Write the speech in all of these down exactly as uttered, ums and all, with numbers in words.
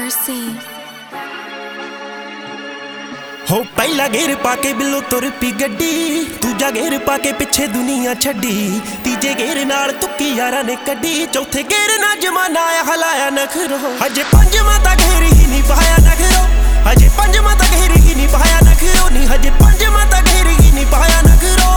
Mercy हो पहला गेर पाके बिलो तुर पी गड्डी, दूजा गेर पाके पिछे दुनिया छड्डी, तीजे गेर नाल तुक्की यारा ने कड्डी, चौथे गेर ना जमाना आया हलाया नखरो। हजे पंजवां ता गेर ही नहीं पाया नखरो, हजे पंजवां ता गेर ही नहीं पाया नखरो, नी हजे पंजवां ता गेर ही नहीं पाया नखरो।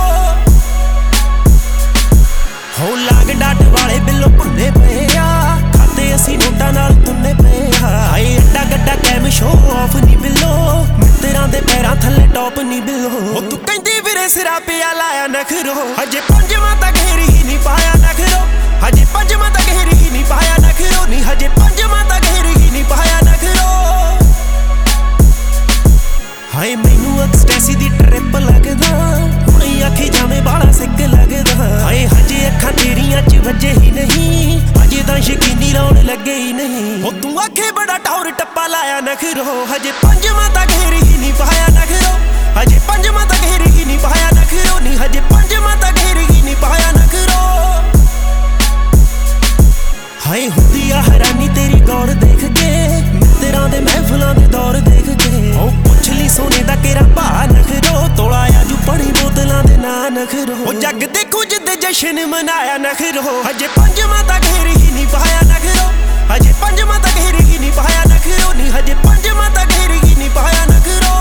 हो लाग डाट वाले बिलो भुन्ने पे आ, खाते असी नोटा नाल तुन्ने पे आ, हाय एड्डा गड्डा कैम शो ऑफ नहीं बिलो, मित्तरां दे पैरां थल्ले टॉप नहीं बिलो। ओ तू कहंदी फिरे सिरा पिया लाया नखरो, हजे पंजवां ता गेर ही नहीं पाया नखरो, हजे पंजवां ता गेर ही नहीं पाया नखरो, नी हजे पंजवां ता गेर ही नहीं पाया नखरो। हाय मैनू एक्सटेसी दी ट्रिप लगदा, हुणे आखी जावें बाला सिक लगदा, हाय हजे अखां तेरियां च वजे ही नहीं, हजे तां यकीनी लाउण लगे ही नहीं। ओ तू आखे बड़ा टौर टप्पा लाया नखरो, हजे पंजवां ता गेर ही नहीं पाया नखरो, हजे पंजवां ता गेर ही नहीं पाया नखरो, नी हजे पंजवां ता गेर ही नहीं पाया नखरो। हाय हुंदी आ हैरानी तेरी गौर देख के, मित्तरां दे महफिलां दे दौर देख के, ओ पुछ ली सोने दा केरा भा नखरो, तोला आजू पड़ी बोतलां दे ना नखरो। ओ जग दे कुछ दे जशन मनाया नखरो, हजे पंजवां ता गेर ही नहीं पाया नखरो, हजे पंजवां ता गेर ही नहीं पाया नखरो, नी हजे पंजवां ता गेर ही नहीं पाया नखरो।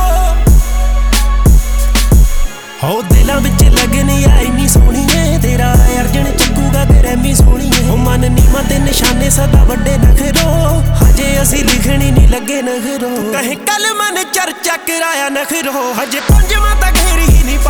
हो दिलां विच लगन आई नी सोहणीए, तेरा अर्जन चक्कूगा ग्रैमी सोहणीए, ओ मन नीमा ते निशाने सदा वड्डे नखरो, हजे असी लिखणी नहीं लगे नखरो। कहे कल मन चर्चा कराया नखरो, हजे पंजवां ता गेर ही नहीं